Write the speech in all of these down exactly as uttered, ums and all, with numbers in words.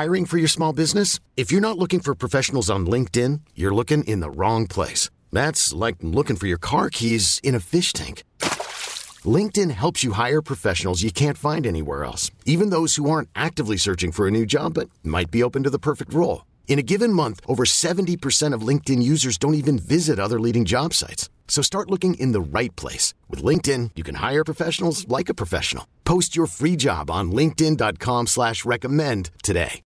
Hiring for your small business? If you're not looking for professionals on LinkedIn, you're looking in the wrong place. That's like looking for your car keys in a fish tank. LinkedIn helps you hire professionals you can't find anywhere else, even those who aren't actively searching for a new job but might be open to the perfect role. In a given month, over seventy percent of LinkedIn users don't even visit other leading job sites. So start looking in the right place. With LinkedIn, you can hire professionals like a professional. Post your free job on linkedin.com slash recommend today.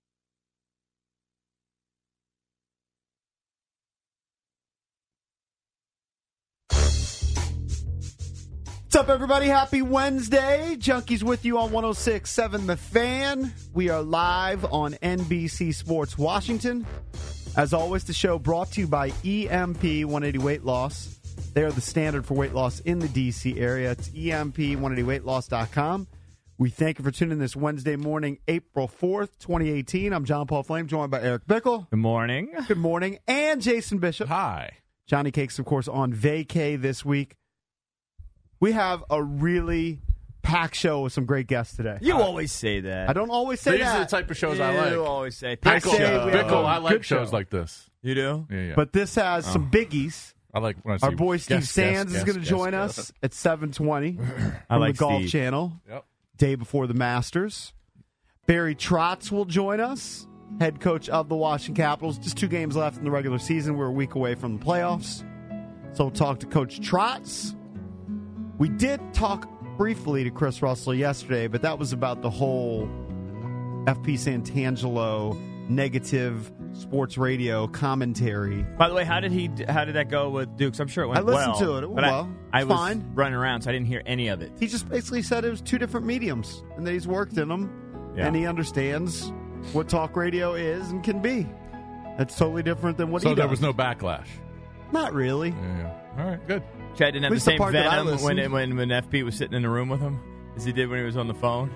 What's up, everybody? Happy Wednesday. Junkies with you on one oh six point seven The Fan. We are live on N B C Sports Washington. As always, the show brought to you by E M P one eighty Weight Loss. They are the standard for weight loss in the D C area. It's E M P one eighty weight loss dot com. We thank you for tuning in this Wednesday morning, April fourth, twenty eighteen. I'm John Paul Flame, joined by Eric Bickle. Good morning. Good morning. And Jason Bishop. Hi. Johnny Cakes, of course, on vacay this week. We have a really packed show with some great guests today. You uh, always say that. I don't always say These that. are the type of shows you I like. You always say packed Bickle, show. Bickle, I like Good shows show. like this. You do? Yeah, yeah. But this has Oh. some biggies. I like when I see Our boy Steve guest, Sands guest, is going to guest, join guest, us guest. at seven twenty I from like the Golf Steve. Channel, Yep. day before the Masters. Barry Trotz will join us, head coach of the Washington Capitals. Just two games left in the regular season. We're a week away from the playoffs. So we'll talk to Coach Trotz. We did talk briefly to Chris Russell yesterday, but that was about the whole F P Santangelo negative sports radio commentary. By the way, how did he? How did that go with Dukes? I'm sure it went I listened well. to it. It went but well. I, I It's was fine. running around, so I didn't hear any of it. He just basically said it was two different mediums and that he's worked in them Yeah. and he understands what talk radio is and can be. That's totally different than what So he there does. was no backlash. Not really. Yeah, yeah. All right, good. Chad didn't have At the least the same part that I venom when, listened. when when F P was sitting in the room with him as he did when he was on the phone.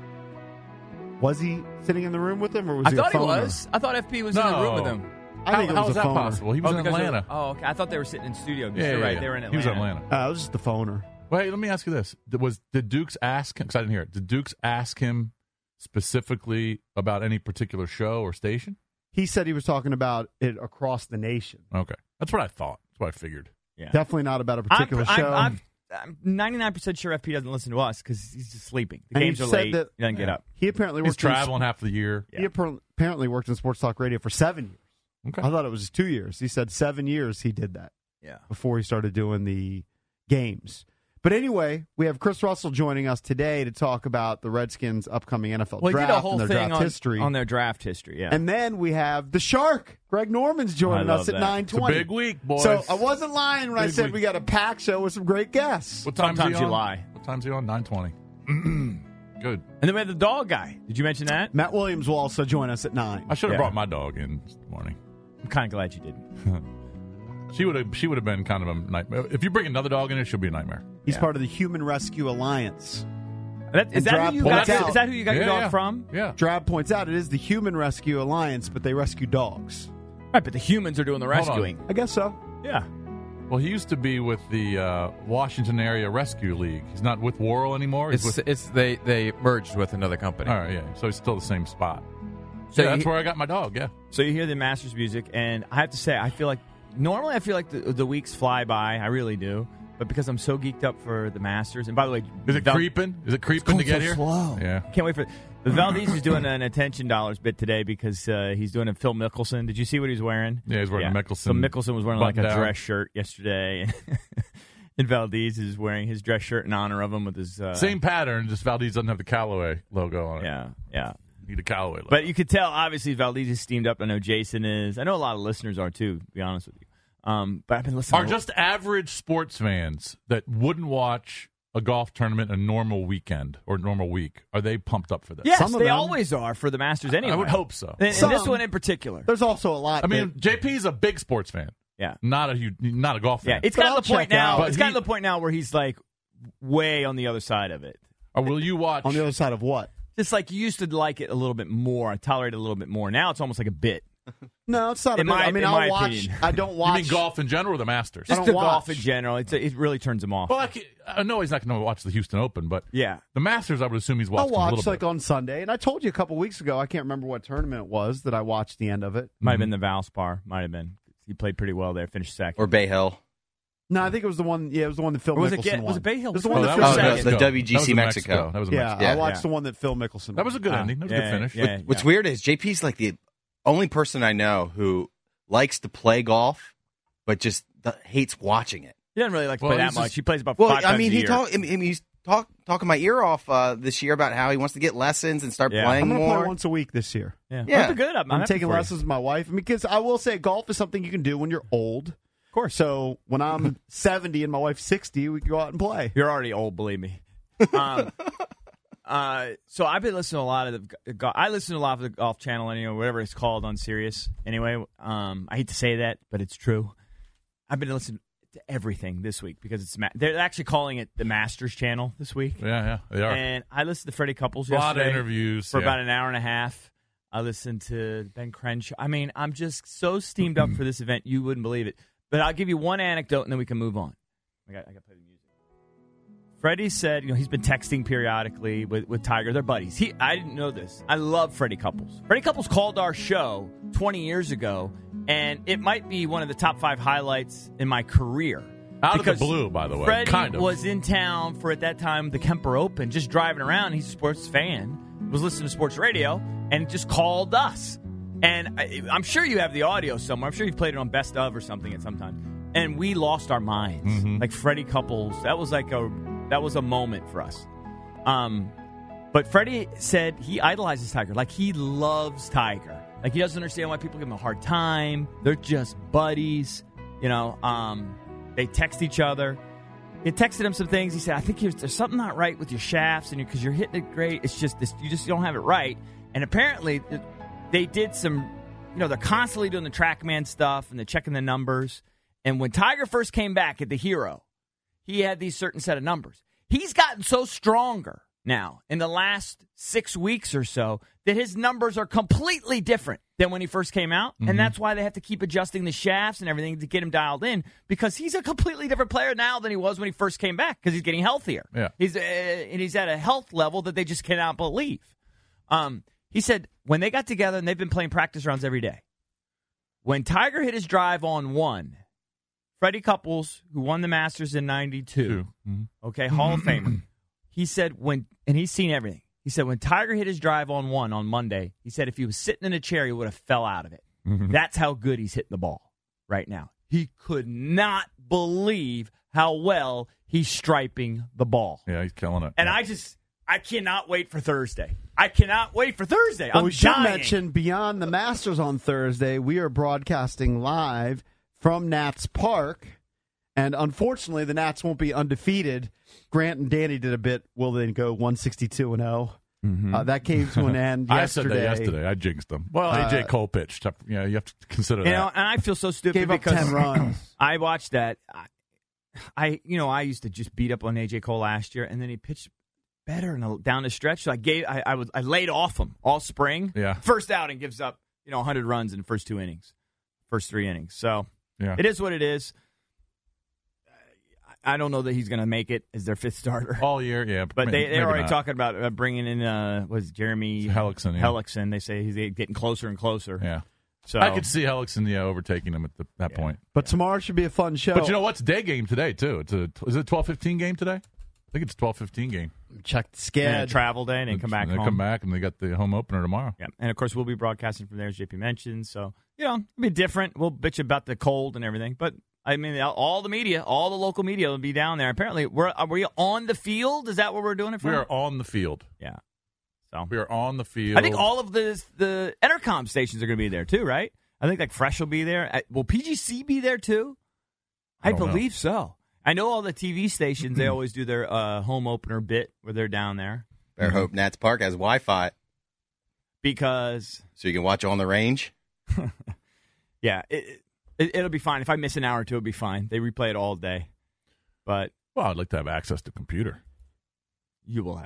Was he sitting in the room with him or was I he thought a he phoner? was. I thought F P was in the No. room with him. I think how, it how was is a that phoner. possible? He was oh, in because they were- Atlanta. Oh, okay. I thought they were sitting in studio. Yeah, You're yeah, right. yeah. They were in He Atlanta. was in Atlanta. Uh, it was just the phoner. Wait, let me ask you this: Did- Was did Dukes ask him? Because I didn't hear it. Did Dukes ask him specifically about any particular show or station? He said he was talking about it across the nation. Okay, that's what I thought. That's what I figured. Yeah. Definitely not about a particular I'm, show. I'm, I'm, I'm ninety-nine percent sure F P doesn't listen to us because he's just sleeping. The And he games are said late. that- he doesn't get up. he apparently He's worked in, traveling half the year. he appar- apparently worked in sports talk radio for seven years. Okay. I thought it was just two years. He said seven years he did that. Yeah. Before he started doing the games. But anyway, we have Chris Russell joining us today to talk about the Redskins' upcoming N F L Well, he draft did a whole and their thing draft on, history. on their draft history. Yeah. And then we have the Shark, Greg Norman's joining I love us at that. nine It's a twenty. big week, boys. So I wasn't lying when I Big said week. we got a packed show with some great guests. What time's Sometimes he you on? lie. What time's he on? Nine twenty. Good. And then we had the dog guy. Did you mention that? Matt Williams will also join us at nine. I should have Yeah. brought my dog in this morning. I'm kind of glad you didn't. She would have. She would have been kind of a nightmare. If you bring another dog in, it she'll be a nightmare. He's Yeah. part of the Human Rescue Alliance. That, is, And that Drab who you points got, out- is that who you got your Yeah, dog yeah. from? Yeah. Drab points out it is the Human Rescue Alliance, but they rescue dogs. Right, but the humans are doing the Hold on. rescuing. I guess so. Yeah. Well, he used to be with the uh, Washington Area Rescue League. He's not with Worrell anymore. He's It's, with. it's they they merged with another company. All right, yeah. So he's still the same spot. So yeah, that's he- where I got my dog. Yeah. So you hear the Masters music, and I have to say, I feel like normally I feel like the, the weeks fly by. I really do. But because I'm so geeked up for the Masters, and by the way, Is it Val- creeping? Is it creeping to get here? slow. Yeah. Can't wait for the Valdez is doing an attention dollars bit today because uh, he's doing a Phil Mickelson. Did you see what he was wearing? Yeah, he's wearing a Mickelson So Mickelson was wearing like a button down. dress shirt yesterday, and, and Valdez is wearing his dress shirt in honor of him with his uh, Same pattern. Just Valdez doesn't have the Callaway logo on it. Yeah, yeah. Need a Callaway logo. But you could tell, obviously, Valdez is steamed up. I know Jason is. I know a lot of listeners are too. To be honest with you, um, but I've been listening. Are just average sports fans that wouldn't watch a golf tournament a normal weekend or normal week, are they pumped up for this? yes, Some of they them. always are for the Masters anyway. I would hope so. And, and Some. this one in particular. There's also a lot. I mean, that- J P's a big sports fan, Yeah, not a huge, not a golf fan. yeah. It's But kind I'll of the point check out. now. But It's kind he- of the point now where he's like way on the other side of it. Or will you watch? on the other side of what? Just like you used to like it a little bit more, tolerate it a little bit more. Now it's almost like a bit. No, it's not. In a big, my- I mean, in I'll my watch. opinion. I don't watch. You mean golf in general or the Masters? I Just don't the golf watch. in general. It's a, it really turns him off. Well, I, can, I know he's not going to watch the Houston Open, but yeah. the Masters, I would assume he's I'll watching a watch little like bit. on Sunday, and I told you a couple weeks ago. I can't remember what tournament it was that I watched the end of it. Might have been the Valspar. Might have been. He played pretty well there. Finished second. Or Bay Hill. No, I think it was the one. Yeah, it was the one that Phil Or was it Mickelson Get- won. was it Bay Hill? It was the Oh, one Oh, that that Phil was Oh, in no, second. the Mexico. W G C That was in Mexico. That was in Yeah, Mexico. I Yeah. watched Yeah. the one that Phil Mickelson. That was a good Ah, ending. That was a yeah, good finish. Yeah, What's yeah. weird is J P's like the only person I know who likes to play golf, but just th- hates watching it. He doesn't really like to Well, play that he's much. just- He plays about Well, five I times mean, a he year. talk, I mean, he's talk, talking my ear off uh, this year about how he wants to get lessons and start Yeah. playing I'm going to more. play once a week this year. Yeah, Yeah. That's good. I'm, I'm, happy taking for you. lessons with my wife because I will say golf is something you can do when you're old. Of course. So when I'm seventy and my wife's sixty, we can go out and play. You're already old, believe me. Um, uh, so I've been listening to a lot of the. go- I listen to a lot of the Golf Channel, anyway, whatever it's called on Sirius. Anyway, um, I hate to say that, but it's true. I've been listening to everything this week because it's ma- they're actually calling it the Masters Channel this week. Yeah, yeah, they are. And I listened to Freddie Couples A lot of yesterday interviews. for yeah. about an hour and a half. I listened to Ben Crenshaw. I mean, I'm just so steamed up for this event, you wouldn't believe it. But I'll give you one anecdote, and then we can move on. I got, I got to play the music. Freddie said, you know, he's been texting periodically with, with Tiger. They're buddies. He, I didn't know this. I love Freddie Couples. Freddie Couples called our show twenty years ago, and it might be one of the top five highlights in my career. Out of the Because blue, by the way. Freddie kind of. was in town for, at that time, the Kemper Open, just driving around. He's a sports fan, was listening to sports radio, and just called us. And I, I'm sure you have the audio somewhere. I'm sure you've played it on Best Of or something at some time. And we lost our minds. Mhm. Like Freddie Couples, that was like a that was a moment for us. Um, but Freddie said he idolizes Tiger. Like he loves Tiger. Like he doesn't understand why people give him a hard time. They're just buddies. You know, um, they text each other. He texted him some things. He said, "I think there's, there's something not right with your shafts, and because you're hitting it great, it's just this, you just don't have it right." And apparently, it, they did some. You know, they're constantly doing the TrackMan stuff and they're checking the numbers. And when Tiger first came back at the Hero, he had these certain set of numbers. He's gotten so stronger now in the last six weeks or so that his numbers are completely different than when he first came out. Mm-hmm. And that's why they have to keep adjusting the shafts and everything to get him dialed in, because he's a completely different player now than he was when he first came back because he's getting healthier. Yeah. He's, uh, and he's at a health level that they just cannot believe. Um, he said when they got together, and they've been playing practice rounds every day, when Tiger hit his drive on one, Freddie Couples, who won the Masters in ninety-two, Two. Mhm. okay, Hall of Famer, he said when, and he's seen everything. He said when Tiger hit his drive on one on Monday, he said if he was sitting in a chair, he would have fell out of it. Mhm. That's how good he's hitting the ball right now. He could not believe how well he's striping the ball. Yeah, he's killing it. And yeah. I just, I cannot wait for Thursday. I cannot wait for Thursday. Well, I'm we should dying. mention beyond the Masters on Thursday, we are broadcasting live from Nats Park, and unfortunately, the Nats won't be undefeated. Grant and Danny did a bit. Will they go one sixty-two and oh? Uh, that came to an end I said yesterday. that yesterday. I jinxed them. Well, Uh, A J Cole pitched. Yeah, you have to consider You that. know, and I feel so stupid Gave up because ten runs. I watched that. I, I, you know, I used to just beat up on A J Cole last year, and then he pitched better in the, down the stretch. So I gave, I, I was, I laid off him all spring. Yeah. First outing gives up, you know, one hundred runs in the first two innings, first three innings. So yeah. it is what it is. I don't know that he's going to make it as their fifth starter. All year, yeah. But may- they, they're maybe already not. talking about uh, bringing in, uh, was Jeremy Hellickson, yeah. Hellickson. They say he's getting closer and closer. Yeah. So I could see Hellickson, yeah, overtaking him at the, that Yeah. point. But tomorrow should be a fun show. But you know what's a day game today, too? It's a Is it a twelve fifteen game today? I think it's a twelve fifteen game. Check the yeah, scad. travel day and then come back And they home. come back, and they got the home opener tomorrow. Yeah, and of course we'll be broadcasting from there, as J P mentioned. So you know, it'll be different. We'll bitch about the cold and everything, but I mean, all the media, all the local media will be down there. Apparently, we're are we on the field? Is that what we're doing it for? We are on the field. Yeah. So We are on the field. I think all of the the Entercom stations are going to be there too, right? I think like Fresh will be there. Uh, Will P G C be there too? I I, don't know. believe so. I know all the T V stations. They always do their uh, home opener bit where they're down there Better hope Nats Park has Wi-Fi because so you can watch on the range. yeah, it, it, it'll be fine. If I miss an hour or two, it'll be fine. They replay it all day, but Well, I'd like to have access to computer. you will have it.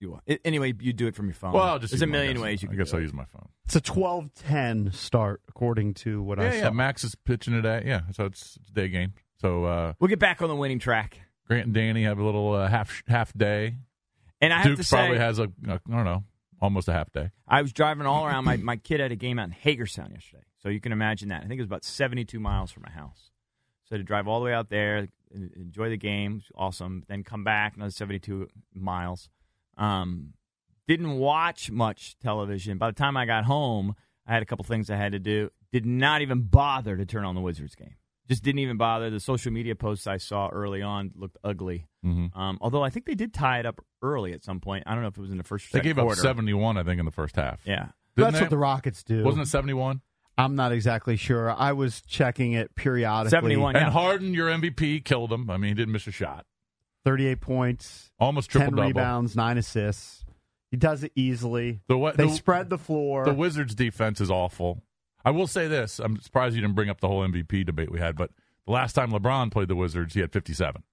You will. Anyway, you do it from your phone. Well, I'll just there's use a my- million I guess- ways you I can guess do I'll it. use my phone. It's a twelve ten start, according to what I Yeah, saw. yeah. Max is pitching today. Yeah, so it's, it's a day game. So uh, We'll get back on the winning track. Grant and Danny have a little uh, half half day. And I have Duke to say, probably has a, a I don't know, almost a half day. I was driving all around. My, my kid had a game out in Hagerstown yesterday. So you can imagine that. I think it was about seventy-two miles from my house. So to drive all the way out there, enjoy the game, was awesome. Then come back, another seventy-two miles. Um, didn't watch much television. By the time I got home, I had a couple things I had to do. Did not even bother to turn on the Wizards game. Just didn't even bother. The social media posts I saw early on looked ugly. Mm-hmm. Um, although I think they did tie it up early at some point. I don't know if it was in the first or They second gave up quarter. seventy-one, I think, in the first half. Yeah. Didn't That's they? what the Rockets do. Wasn't it seventy-one? I'm not exactly sure. I was checking it periodically. seventy-one, yeah. And Harden, your M V P, killed him. I mean, he didn't miss a shot. thirty-eight points, Almost ten triple-double. rebounds, nine assists. He does it easily. The, wa- They the, spread the floor. the Wizards' defense is awful. I will say this. I'm surprised you didn't bring up the whole M V P debate we had, but the last time LeBron played the Wizards, he had fifty-seven.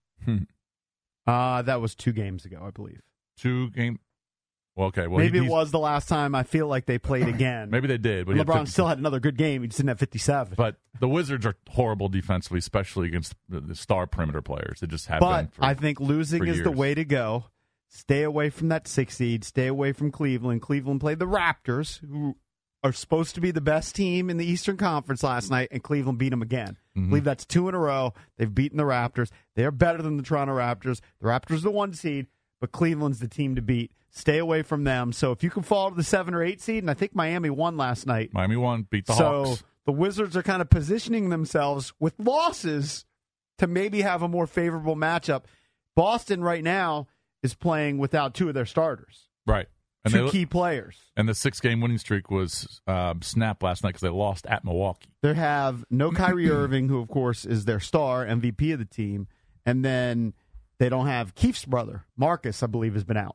uh, that was two games ago, I believe. Two game. Well, okay. Well, Maybe he, it was the last time. I feel like they played again. Maybe they did. But he had LeBron fifty-seven. still had another good game. He just didn't have fifty-seven. But the Wizards are horrible defensively, especially against the, the star perimeter players. They just have been. But For, I think losing for is the years. way to go. Stay away from that six seed. Stay away from Cleveland. Cleveland played the Raptors, who are supposed to be the best team in the Eastern Conference last night, and Cleveland beat them again. Mm-hmm. I believe that's two in a row. They've beaten the Raptors. They're better than the Toronto Raptors. The Raptors are the one seed, but Cleveland's the team to beat. Stay away from them. So if you can fall to the seven or eight seed, and I think Miami won last night. Miami won, beat the so Hawks. the Wizards are kind of positioning themselves with losses to maybe have a more favorable matchup. Boston right now is playing without two of their starters, Right. And two they, key players. and the six-game winning streak was uh, snapped last night because they lost at Milwaukee. They have no Kyrie Irving, who, of course, is their star, M V P of the team. And then they don't have Keith's brother. Marcus, I believe, has been out.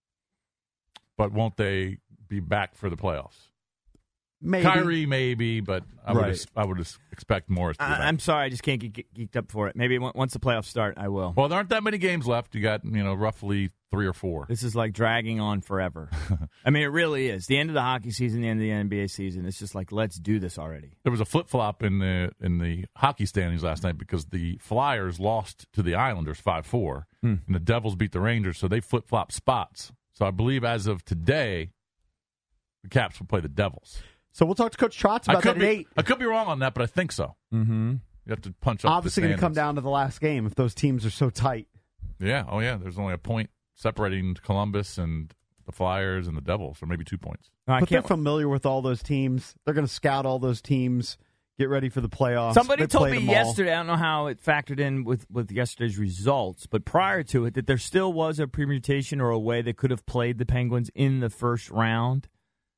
But won't they be back for the playoffs? Maybe. Kyrie, maybe, but I would Right. ex- I would ex- expect Morris to be back. I, I'm sorry, I just can't get ge- geeked up for it. Maybe on- once the playoffs start, I will. Well, there aren't that many games left. You got, you know, roughly three or four. This is like dragging on forever. I mean, it really is. The end of the hockey season, the end of the N B A season. It's just like, let's do this already. There was a flip flop in the in the hockey standings last night because the Flyers lost to the Islanders five four, Hmm. and the Devils beat the Rangers, so they flip flop spots. So I believe as of today, the Caps will play the Devils. So we'll talk to Coach Trotz I about could that be at eight. I could be wrong on that, but I think so. Mm-hmm. You have to punch up. Obviously the going to come standings. down to the last game if those teams are so tight. Yeah. Oh yeah. There's only a point separating Columbus and the Flyers and the Devils, or maybe two points. I But they're can't. familiar with all those teams. They're going to scout all those teams, get ready for the playoffs. Somebody They told played me them all. yesterday, I don't know how it factored in with, with yesterday's results, but prior to it, that there still was a permutation or a way they could have played the Penguins in the first round.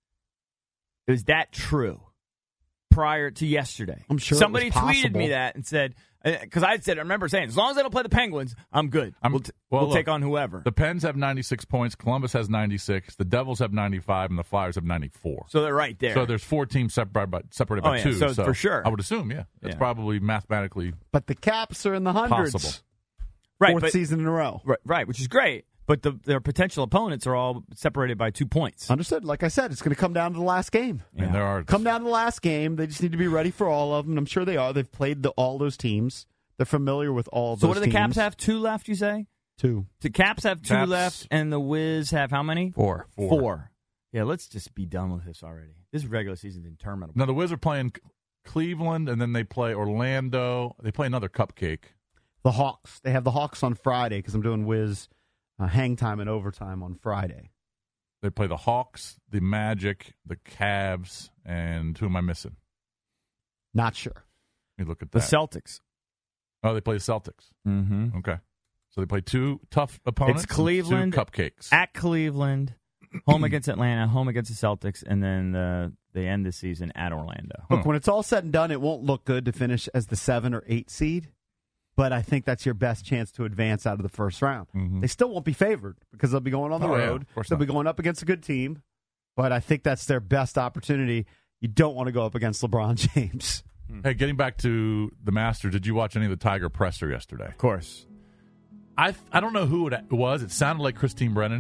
Is that true? Prior to yesterday, I'm sure it somebody was tweeted possible. me that and said, because I said, I remember saying, as long as I don't play the Penguins, I'm good. I'm- we'll t- well, we'll look, take on whoever. The Pens have ninety-six points, Columbus has ninety-six, the Devils have ninety-five, and the Flyers have ninety-four. So they're right there. So there's four teams separated by, separated Oh, by yeah, two. so for sure. I would assume, yeah. That's Yeah. probably mathematically But the Caps are in the hundreds. possible. right, Fourth but, season in a row. right, right, which is great. But the, their potential opponents are all separated by two points. Understood. Like I said, it's going to come down to the last game. I mean, there are Come down to the last game. They just need to be ready for all of them. I'm sure they are. They've played the, all those teams. They're familiar with all So those what do the Caps teams. have? Two left, you say? Two. The Caps have two Caps- left, and the Wiz have how many? Four. Four. Yeah, let's just be done with this already. This regular season's interminable. Now the Wiz are playing Cleveland, and then they play Orlando. They play another cupcake. The Hawks. They have the Hawks on Friday because I'm doing Wiz uh, hang time and overtime on Friday. They play the Hawks, the Magic, the Cavs, and who am I missing? Not sure. Let me look at The that. Celtics. oh, they play the Celtics. Mm-hmm. Okay. So they play two tough opponents. It's Cleveland and two cupcakes. At Cleveland, home against Atlanta, home against the Celtics, and then uh, they end the season at Orlando. Look, when it's all said and done, it won't look good to finish as the seven or eight seed, but I think that's your best chance to advance out of the first round. Mhm. They still won't be favored because they'll be going on the Oh, yeah, road. of course They'll not. be going up against a good team, but I think that's their best opportunity. You don't want to go up against LeBron James. Hey, getting back to the Masters, did you watch any of the Tiger presser yesterday? Of course. I I don't know who it was. It sounded like Christine Brennan,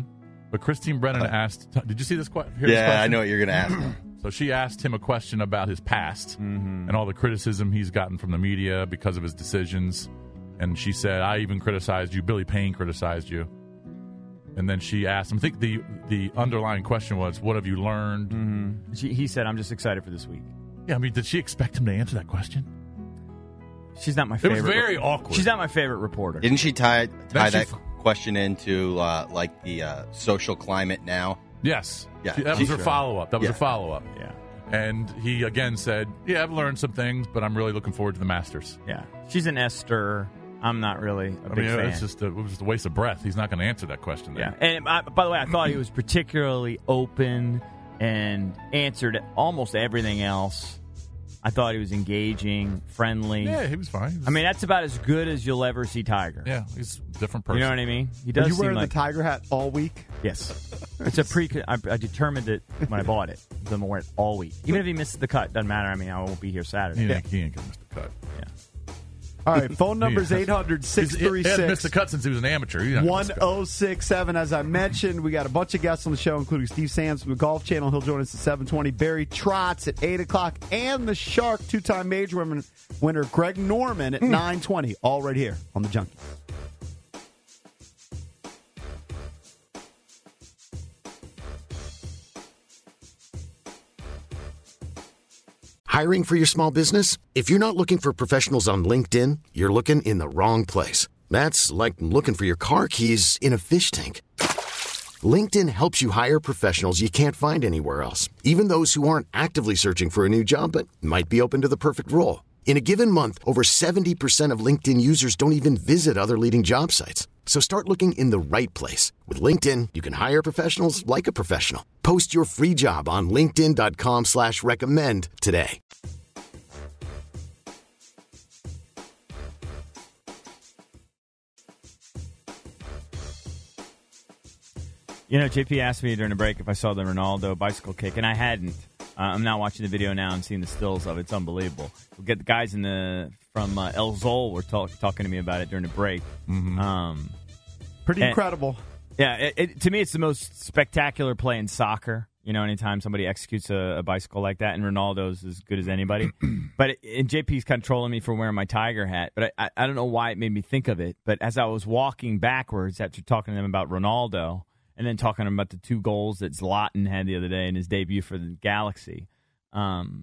But Christine Brennan asked, did you see this, que- hear Yeah, this question? I know what you're going to ask. So she asked him a question about his past and all the criticism he's gotten from the media because of his decisions. And she said, I even criticized you. Billy Payne criticized you. And then she asked him, I think the the underlying question was, what have you learned? Mm-hmm. She, he said, I'm just excited for this week. Yeah, I mean, did she expect him to answer that question? She's not my It favorite. was very re- awkward. She's not my favorite reporter. Didn't she tie, tie Then she that f- question into, uh, like, the uh, social climate now? Yes. Yeah, She- that she- was her follow-up. That was Yeah. her follow-up. Yeah. And he again said, yeah, I've learned some things, but I'm really looking forward to the Masters. Yeah. She's an Esther. I'm not really a I big mean, fan. it's just a, it was just a waste of breath. He's not going to answer that question Yeah, there. and I, by the way, I thought he was particularly open and answered almost everything else. I thought he was engaging, friendly. Yeah, he was fine. He was- I mean, that's about as good as you'll ever see Tiger. yeah, he's a different person. You know what I mean? He Are does you seem wearing like the tiger hat all week? yes. It's a pre. I, I determined it when I bought it. I'm gonna wear it all week, even if he misses the cut. Doesn't matter. I mean, I won't be here Saturday. He ain't, he ain't going to miss the cut. Yeah. All right, phone number's Yeah. eight hundred, six He's- three He hasn't missed six, the cut since he was an amateur. He's not gonna one miss the cut. oh six seven. As I mentioned, we got a bunch of guests on the show, including Steve Sands from the Golf Channel. He'll join us at seven twenty. Barry Trotz at eight o'clock. And the Shark two-time major winner, winner Greg Norman at nine twenty. All right here on the Junkies. Hiring for your small business? If you're not looking for professionals on LinkedIn, you're looking in the wrong place. That's like looking for your car keys in a fish tank. LinkedIn helps you hire professionals you can't find anywhere else, even those who aren't actively searching for a new job but might be open to the perfect role. In a given month, over seventy percent of LinkedIn users don't even visit other leading job sites. So start looking in the right place. With LinkedIn, you can hire professionals like a professional. Post your free job on linkedin.com slash recommend today. You know, J P asked me during the break if I saw the Ronaldo bicycle kick, and I hadn't. Uh, I'm now watching the video now and seeing the stills of it. It's unbelievable. We'll get the guys in the from uh, El Zol were talk, talking to me about it during the break. Um, Pretty And- incredible. yeah, it, it, to me, it's the most spectacular play in soccer. You know, anytime somebody executes a, a bicycle like that, and Ronaldo's as good as anybody. But it, and J P's kind of trolling me for wearing my Tiger hat, but I, I, I don't know why it made me think of it. But as I was walking backwards after talking to them about Ronaldo, and then talking about the two goals that Zlatan had the other day in his debut for the Galaxy. Um,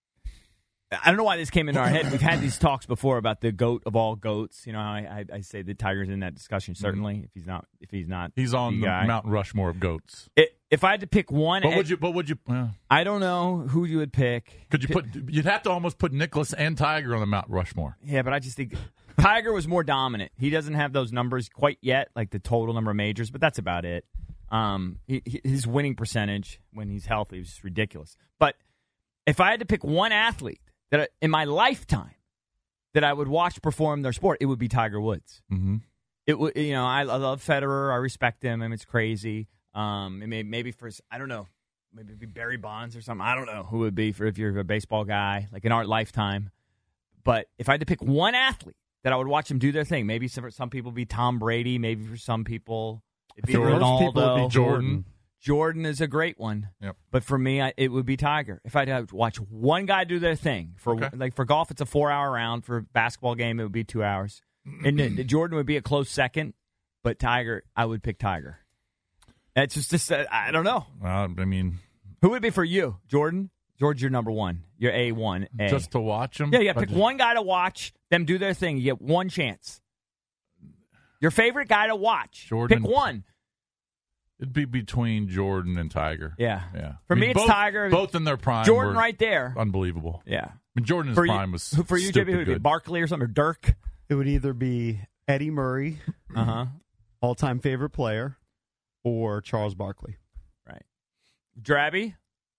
I don't know why this came into our head. We've had these talks before about the GOAT of all GOATs. You know, I, I, I say the Tiger's in that discussion, certainly, if he's not if he's not He's on the guy. Mount Rushmore of goats. It, if I had to pick one, What would you? What would you? Uh, I don't know who you would pick. could you put? You'd have to almost put Nicholas and Tiger on the Mount Rushmore. Yeah, but I just think Tiger was more dominant. He doesn't have those numbers quite yet, like the total number of majors, but that's about it. Um, he, his winning percentage when he's healthy is just ridiculous. But if I had to pick one athlete that I, in my lifetime that I would watch perform their sport, it would be Tiger Woods. Mm-hmm. It would, you know, I, I love Federer. I respect him. I mean, it's crazy. Um, it may, maybe for I don't know, maybe it'd be Barry Bonds or something. I don't know who it would be for if you're a baseball guy, like in our lifetime. But if I had to pick one athlete that I would watch them do their thing, maybe for some people it'd be Tom Brady, maybe for some people it'd be For most Ronaldo. people, it'd be Jordan. Jordan is a great one. Yep. But for me, I, it would be Tiger. If I had to watch one guy do their thing, for Okay. like for golf, it's a four-hour round. For a basketball game, it would be two hours. And the, the Jordan would be a close second, but Tiger, I would pick Tiger. It's just, just uh, I don't know. Well, I mean, Who would it be for you? Jordan? George, you're number one. You're A one. A. just to watch him. yeah, yeah. Pick I just- one guy to watch, them do their thing. You get one chance. Your favorite guy to watch. Jordan. Pick one. It'd be between Jordan and Tiger. Yeah. Yeah. For I me, mean, it's both, Tiger. Both in their prime. Jordan were right there. Unbelievable. Yeah. I mean, Jordan in his For you, prime was who- for you, J B, who stupid would it be? good. Barkley or something, or Dirk? It would either be Eddie Murray, Uh huh. all-time favorite player, or Charles Barkley. Right. Drabby,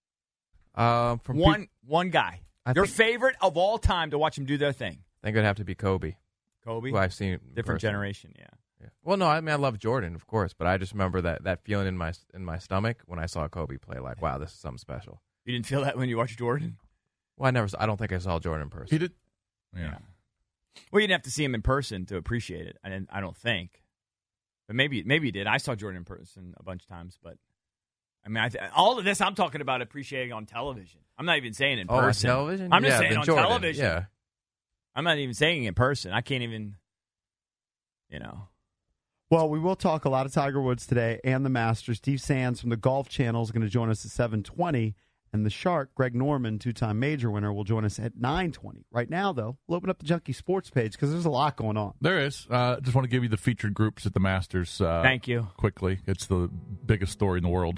Um, from pe- one one guy. I Your think- favorite of all time to watch him do their thing. I think it'd have to be Kobe, Kobe. who I've seen. Different personally. generation. Yeah. Yeah. Well, no, I mean I love Jordan, of course, but I just remember that, that feeling in my in my stomach when I saw Kobe play. Like, wow, this is something special. You didn't feel that when you watched Jordan? Well, I never. I don't think I saw Jordan in person. He did. Yeah. Well, you didn't have to see him in person to appreciate it. I didn't. I don't think. But maybe maybe he did. I saw Jordan in person a bunch of times, but I mean, I th- all of this I'm talking about appreciating on television. I'm not even saying in Oh, on person. television? I'm just Yeah, saying then on Jordan, television. Yeah. I'm not even saying in person. I can't even, you know. Well, we will talk a lot of Tiger Woods today and the Masters. Steve Sands from the Golf Channel is going to join us at seven twenty. And the Shark, Greg Norman, two-time major winner, will join us at nine twenty. Right now, though, we'll open up the Junkie Sports page because there's a lot going on. There is. Uh, just want to give you the featured groups at the Masters. Uh, Thank you. Quickly. It's the biggest story in the world.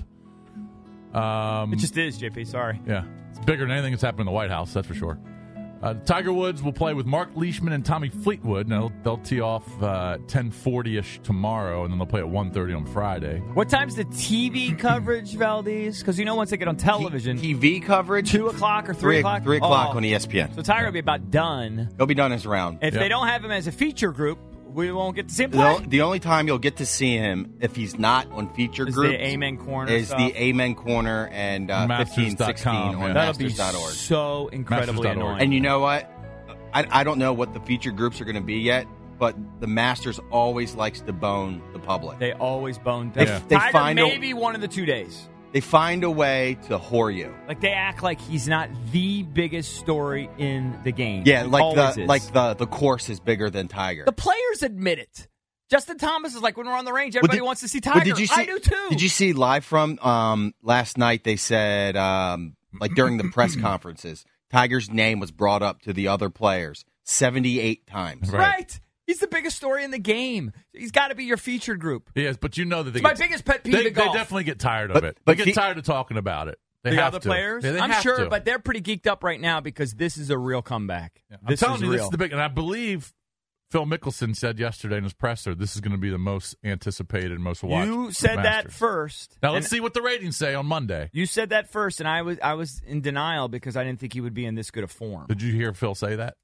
Um, It just is, J P. Sorry. Yeah. It's bigger than anything that's happened in the White House, that's for sure. Uh, Tiger Woods will play with Mark Leishman and Tommy Fleetwood. Now, they'll tee off uh, ten forty-ish tomorrow, and then they'll play at one thirty on Friday. What time's the T V coverage, Valdez? Because you know once they get on television, T V coverage? two o'clock or three, Three, o'clock? three o'clock Oh. on E S P N. So Tiger will be about done. He'll be done his round. If Yep. they don't have him as a feature group, we won't get to see him play. The, the only time you'll get to see him, if he's not on feature Is groups, the Amen Corner is stuff. the Amen Corner and uh, Masters fifteen dot sixteen com, on yeah. That'll be masters dot org. so incredibly Masters dot org. annoying. And you know what? I, I don't know what the feature groups are going to be yet, but the Masters always likes to bone the public. They always bone They- down. they Tiger find a- maybe one of the two days. They find a way to whore you. Like they act like he's not the biggest story in the game. Yeah, He like always the is. like the the course is bigger than Tiger. The players admit it. Justin Thomas is like, when we're on the range, everybody did- wants to see But Tiger. did you see, I do too. Did you see live from um, last night? They said um, like during the press conferences, Tiger's name was brought up to the other players seventy-eight times. Right. Right. He's the biggest story in the game. He's got to be your featured group. Yes, but you know that they It's my get, biggest pet peeve they, in they golf. definitely get tired of But- it. but They get he- tired of talking about it. They the have other to. players? Yeah, they I'm have sure, to. but they're pretty geeked up right now because this is a real comeback. I'm This telling is you, real. this is the big, and I believe Phil Mickelson said yesterday in his presser, this is going to be the most anticipated, most watched. You said that Masters. first. Now let's and see what the ratings say on Monday. You said that first, and I was I was in denial because I didn't think he would be in this good a form. Did you hear Phil say that?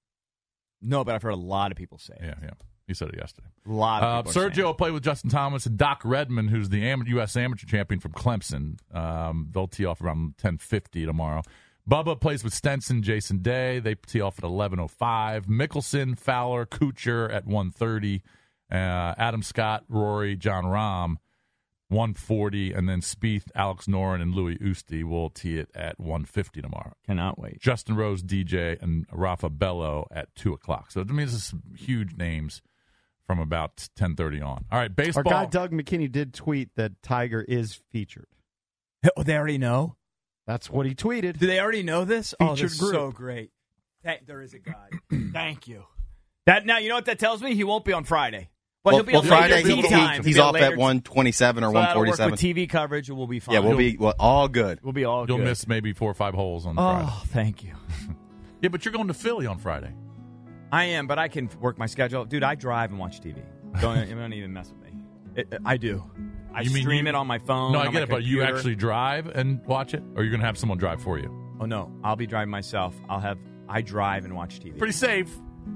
No, but I've heard a lot of people say it. Yeah, yeah. He said it yesterday. A lot Uh, of people. are saying Sergio will play with Justin Thomas and Doc Redman, who's the am- U S amateur champion from Clemson. Um, they'll tee off around ten fifty tomorrow. Bubba plays with Stenson, Jason Day. They tee off at eleven oh five. Mickelson, Fowler, Kuchar at one thirty. Uh, Adam Scott, Rory, John Rahm, one forty. And then Spieth, Alex Noren, and Louis Usti will tee it at one fifty tomorrow. Cannot wait. Justin Rose, D J, and Rafa Bello at two o'clock. So, I mean, this is some huge names from about ten thirty on. All right, Our baseball. guy Doug McKinney did tweet that Tiger is featured. Oh, they already know? That's what he tweeted. Do they already know this? Oh, Featured that's group. so great. That, there is a guy. Thank you. That now you know what that tells me? He won't be on Friday. Well, Well, he'll be well on Friday later he, tee he- time. he's He'll be off later at one twenty-seven or so one that'll work forty-seven. with T V coverage, and we'll be fine. Yeah, we'll be well, all good. we'll be all You'll good. miss maybe four or five holes on Friday. Oh, thank you. Yeah, but you're going to Philly on Friday. I am, but I can work my schedule. Dude, I drive and watch T V. Don't, don't even mess with me. It, I do. I You mean stream you- it on my phone. No, I on get my it, but you computer. actually drive and watch it, or you're going to have someone drive for you? Oh no, I'll be driving myself. I'll have. I drive and watch T V. Pretty safe.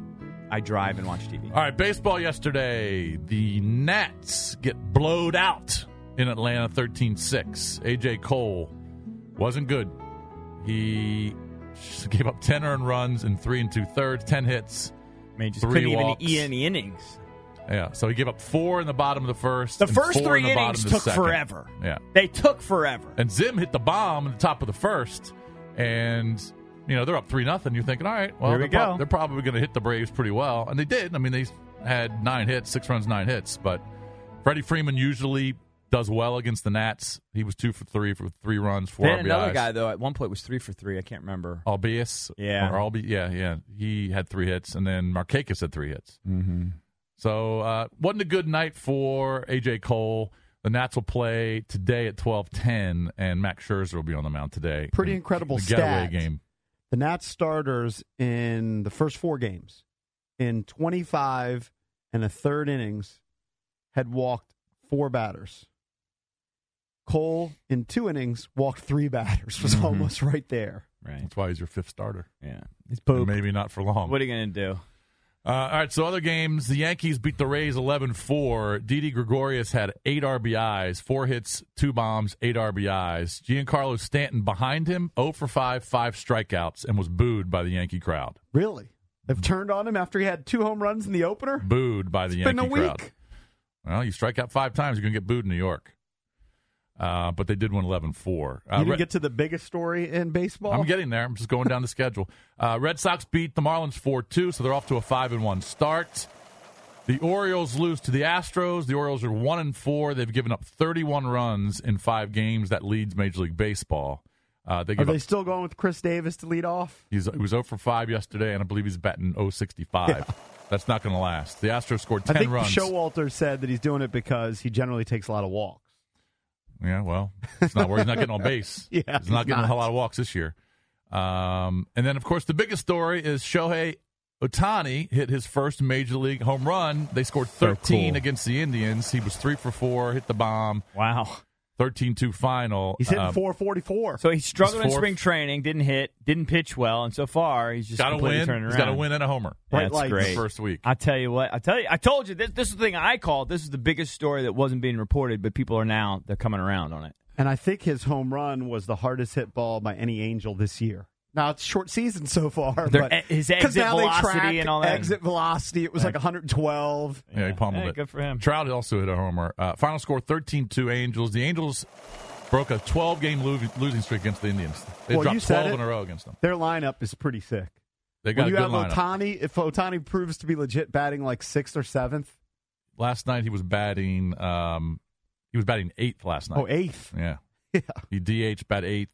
I drive and watch T V. All right, baseball yesterday. The Nats get blowed out in Atlanta thirteen six. A J Cole wasn't good. He gave up ten earned runs in three and two-thirds, ten hits. I mean, just three couldn't walks. even eat any innings. Yeah, so he gave up four in the bottom of the first. The and first four three in the bottom innings of the took second. forever. Yeah. They took forever. And Zim hit the bomb at the top of the first, and you know they're up three nothing. You're thinking, all right, well Here we they're, prob- go. they're probably going to hit the Braves pretty well, and they did. I mean, they had nine hits, six runs, nine hits. But Freddie Freeman usually does well against the Nats. He was two for three for three runs, four Then R B Is. another guy though at one point was three for three. I can't remember. Albies, Yeah. or Albi, yeah, yeah. He had three hits, and then Markakis had three hits. Mm-hmm. So uh, wasn't a good night for A J Cole. The Nats will play today at twelve ten, and Max Scherzer will be on the mound today. Pretty in incredible the getaway stat. game. The Nats starters in the first four games, in twenty-five and a third innings, had walked four batters. Cole, in two innings, walked three batters. Was Mhm. almost right there. Right. That's why he's your fifth starter. Yeah. He's And poop. maybe not for long. What are you gonna do? Uh, all right, so other games. The Yankees beat the Rays eleven four. Didi Gregorius had eight R B Is, four hits, two bombs, eight R B Is. Giancarlo Stanton behind him, oh for five, five strikeouts, and was booed by the Yankee crowd. Really? They've turned on him after he had two home runs in the opener? Booed by the It's been Yankee a week. crowd. Well, you strike out five times, you're going to get booed in New York. Uh, but they did win eleven four. Uh, You didn't Red- get to the biggest story in baseball? I'm getting there. I'm just going down the schedule. Uh, Red Sox beat the Marlins four two, so they're off to a five and one start. The Orioles lose to the Astros. The Orioles are one and four. They've given up thirty-one runs in five games. That leads Major League Baseball. Uh, they Are give they up, still going with Chris Davis to lead off? he's, he was zero for five yesterday, and I believe he's batting oh sixty-five. Yeah. That's not going to last. The Astros scored ten I think runs. Showalter said that he's doing it because he generally takes a lot of walks. Yeah, well, it's not where he's not getting on base. Yeah, he's not he's getting not. a lot of walks this year. Um, and then, of course, the biggest story is Shohei Ohtani hit his first major league home run. They scored thirteen cool. against the Indians. He was three for four, hit the bomb. Wow. thirteen two final. He's hitting Um, four forty-four. So he struggled in fourth. spring training, didn't hit, didn't pitch well, and so far he's just got to completely win. turning around. He's got to win and a homer. Bright That's lights. great. First week. I tell you what, I tell you, I told you this. This is the thing I called. This is the biggest story that wasn't being reported, but people are now they're coming around on it. And I think his home run was the hardest hit ball by any Angel this year. Now, it's a short season so far. Their- but his 'cause exit now they velocity track and all that. Exit velocity, it was like one hundred twelve. Yeah, he pummeled Hey, it. good for him. Trout also hit a homer. Uh, final score thirteen two Angels. The Angels broke a twelve-game lo- losing streak against the Indians. They Well, you dropped said twelve it. in a row against them. Their lineup is pretty sick. They got When you a have good lineup. Ohtani, if Ohtani proves to be legit batting like sixth or seventh, Last night he was batting. Um, he was batting eighth last night. oh, eighth. Yeah. Yeah. He D H bat eighth,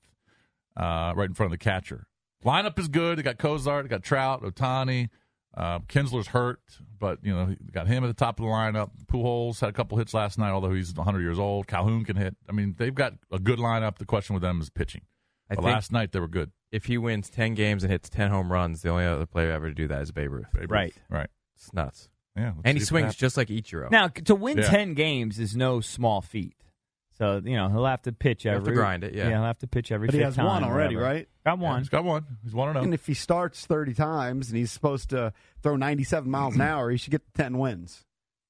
uh, right in front of the catcher. Lineup is good. They got Cozart, they got Trout, Ohtani. Uh, Kinsler's hurt, but you know he got him at the top of the lineup. Pujols had a couple hits last night, although he's one hundred years old. Calhoun can hit. I mean, they've got a good lineup. The question with them is pitching. I But think last night they were good. if he wins ten games and hits ten home runs, the only other player ever to do that is Babe Ruth. Babe Ruth. Right. Right. It's nuts. Yeah. let's And he see if it swings happens. just like Ichiro. Now to win Yeah. ten games is no small feat. So you know he'll have to pitch have every. to grind it, yeah. he'll have to pitch every. But he fifth has time one or already, whatever. right? Got Yeah, one. he's got one. He's one and And zero. if he starts thirty times and he's supposed to throw ninety-seven miles an hour, he should get ten wins.